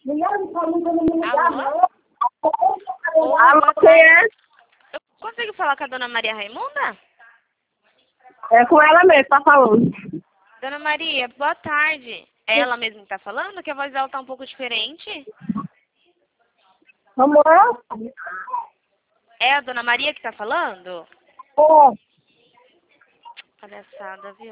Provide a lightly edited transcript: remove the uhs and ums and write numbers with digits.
Alô? Oi, Alô, boa quem é? tarde. Eu consigo falar com a dona Maria Raimunda? É com ela mesmo, tá falando. Dona Maria, boa tarde. É ela mesma que tá falando? Que a voz dela tá um pouco diferente? Amor? É a dona Maria que tá falando? Ô, Palhaçada, viu?